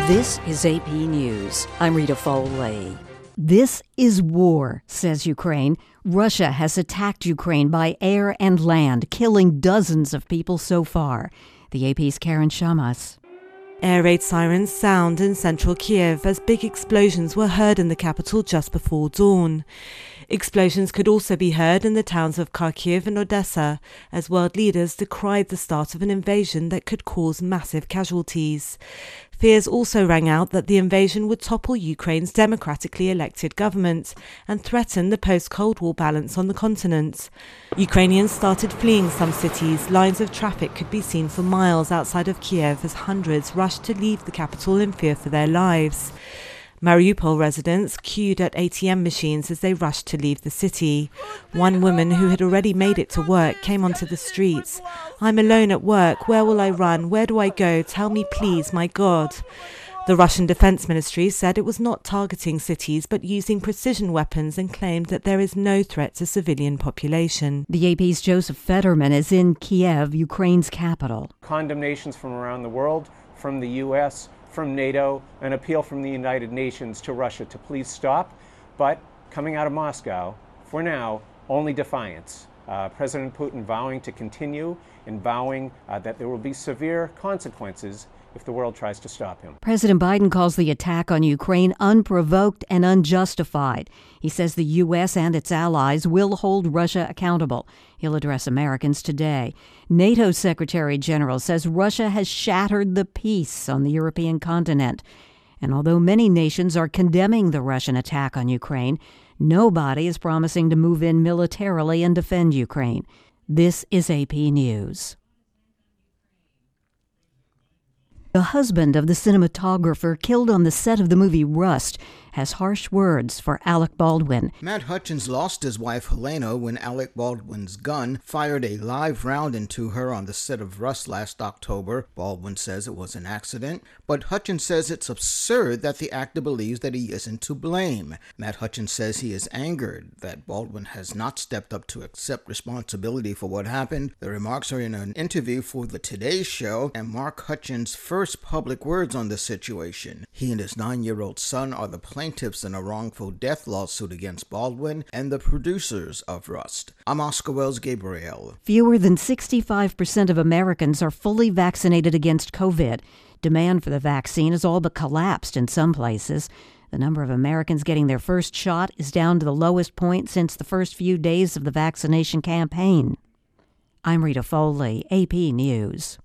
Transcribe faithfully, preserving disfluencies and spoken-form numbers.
This is A P News. I'm Rita Foley. This is war, says Ukraine. Russia has attacked Ukraine by air and land, killing dozens of people so far. The A P's Karen Shamas. Air raid sirens sound in central Kiev as big explosions were heard in the capital just before dawn. Explosions could also be heard in the towns of Kharkiv and Odessa, as world leaders decried the start of an invasion that could cause massive casualties. Fears also rang out that the invasion would topple Ukraine's democratically elected government and threaten the post-Cold War balance on the continent. Ukrainians started fleeing some cities. Lines of traffic could be seen for miles outside of Kiev as hundreds rushed to leave the capital in fear for their lives. Mariupol residents queued at A T M machines as they rushed to leave the city. One woman who had already made it to work came onto the streets. "I'm alone at work. Where will I run? Where do I go? Tell me please, my God." The Russian Defense Ministry said it was not targeting cities but using precision weapons and claimed that there is no threat to civilian population. The A P's Joseph Fetterman is in Kiev, Ukraine's capital. Condemnations from around the world, from the U S, from NATO, an appeal from the United Nations to Russia to please stop, but coming out of Moscow, for now, only defiance. Uh, President Putin vowing to continue and vowing uh, that there will be severe consequences if the world tries to stop him. President Biden calls the attack on Ukraine unprovoked and unjustified. He says the U S and its allies will hold Russia accountable. He'll address Americans today. NATO's Secretary General says Russia has shattered the peace on the European continent. And although many nations are condemning the Russian attack on Ukraine, nobody is promising to move in militarily and defend Ukraine. This is A P News. The husband of the cinematographer killed on the set of the movie Rust has harsh words for Alec Baldwin. Matt Hutchins lost his wife Helena when Alec Baldwin's gun fired a live round into her on the set of Rust last October. Baldwin says it was an accident, but Hutchins says it's absurd that the actor believes that he isn't to blame. Matt Hutchins says he is angered that Baldwin has not stepped up to accept responsibility for what happened. The remarks are in an interview for the Today Show and mark Hutchins' first public words on the situation. He and his nine-year-old son are the plaintiffs in a wrongful death lawsuit against Baldwin and the producers of Rust. I'm Oscar Wells Gabriel. Fewer than sixty-five percent of Americans are fully vaccinated against COVID. Demand for the vaccine has all but collapsed in some places. The number of Americans getting their first shot is down to the lowest point since the first few days of the vaccination campaign. I'm Rita Foley, A P News.